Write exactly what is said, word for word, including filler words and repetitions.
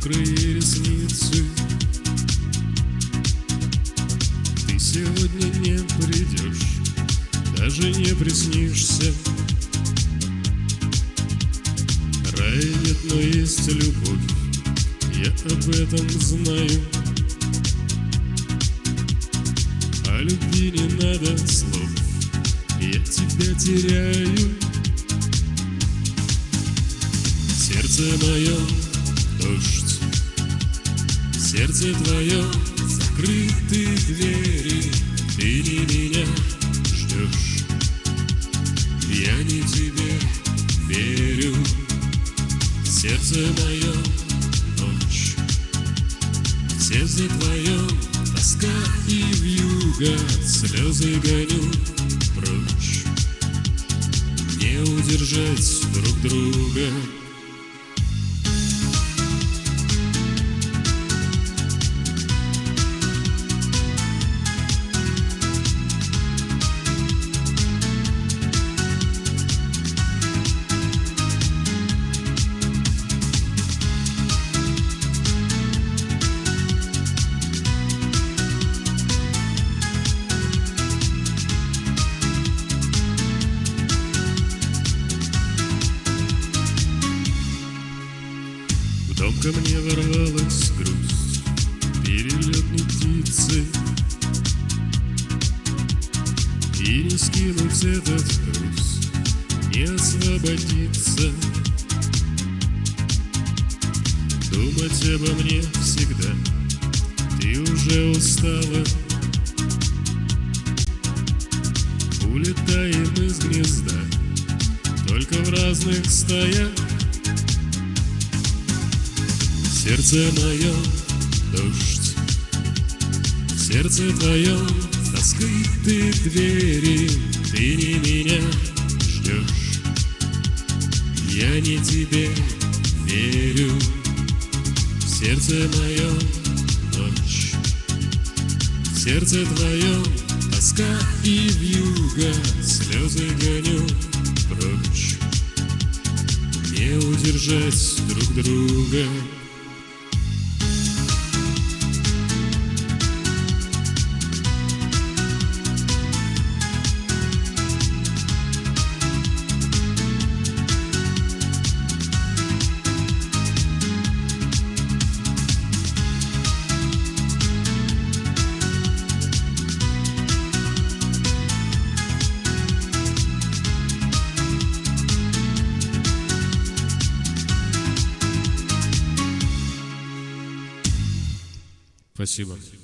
мокрые ресницы. Ты сегодня не придешь, даже не приснишься. Рая нет, но есть любовь, я об этом знаю. О любви не надо слов, я тебя теряю. В сердце моем дождь, в сердце твоем закрыты двери. Ты не меня ждешь, я не тебе верю. В сердце моем ночь, в сердце твоем тоска и вьюга. Слезы гоню прочь, не удержать друг друга. В дом ко мне ворвалась грусть перелетной птицы, и не скинуть этот груз, не освободиться. Думать обо мне всегда, ты уже устала. Улетаем из гнезда, только в разных стаях. В сердце моем дождь, в сердце твоем раскрыты двери. Ты не меня ждешь, я не тебе верю. В сердце моем ночь, в сердце твоем тоска и вьюга. Слезы гоню прочь, не удержать друг друга. Спасибо.